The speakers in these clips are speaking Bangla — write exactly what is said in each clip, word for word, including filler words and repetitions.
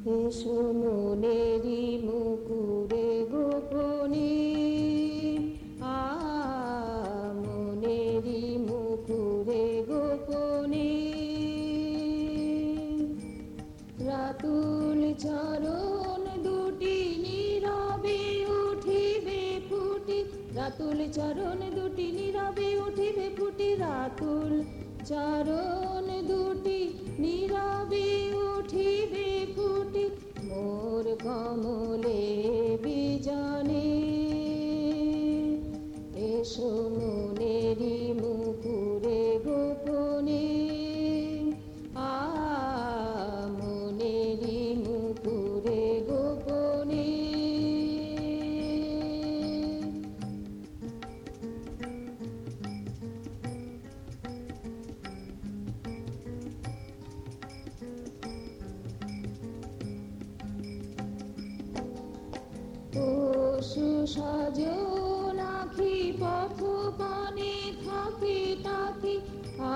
এসো মনেরি মুকুরে গোপনে, আ মনেরি মুকুরে গোপনে, রাতুল চরণ দুটি নীরবে উঠিবে ফুটি, রাতুল চরণ দুটি নীরবে উঠিবে ফুটি, রাতুল চরণ দুটি নীরবে উঠিবে ফুটি, মোর কমলে বিজনে। এসো মনেরি মুকুরে গোপনে, আ মনেরি মুকুরে গোপনে। পশু সজন আখি পথ পানে থাকি তাকি, আ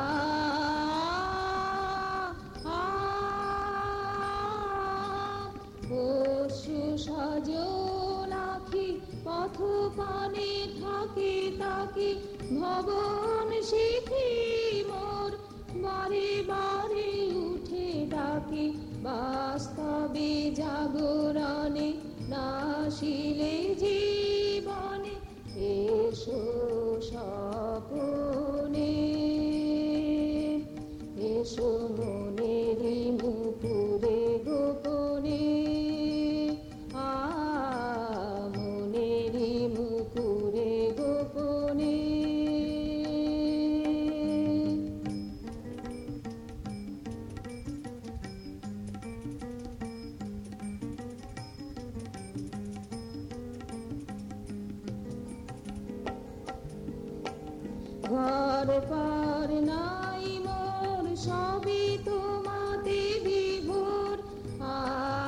পশু সজন আখি পথ পানে থাকি তাকি, ভবন শিখি মোর বারে বারে উঠে ডাকি, বাস্তবে জাগরণে নাশিলে জীবনে। এসো স্বপনে, এসো মনেরি মুকুরে গোপনে, আ মনেরি মুকুরে গোপনে। ঘর পার নাই মোর সবই তোমাতে বিভোর, আ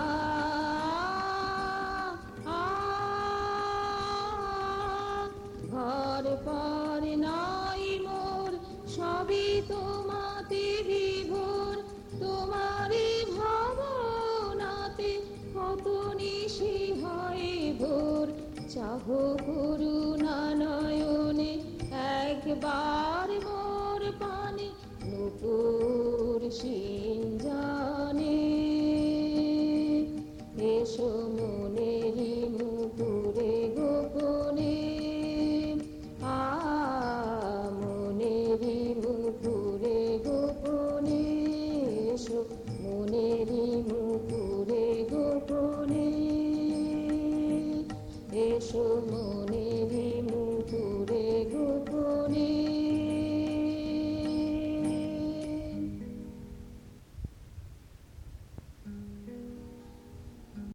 ঘর পার নাই মোর সবই তোমাতে বিভোর, তোমারই ভাবনাতে কত নিশি হয় ভোর, চাহ করুণা নয়নে একবার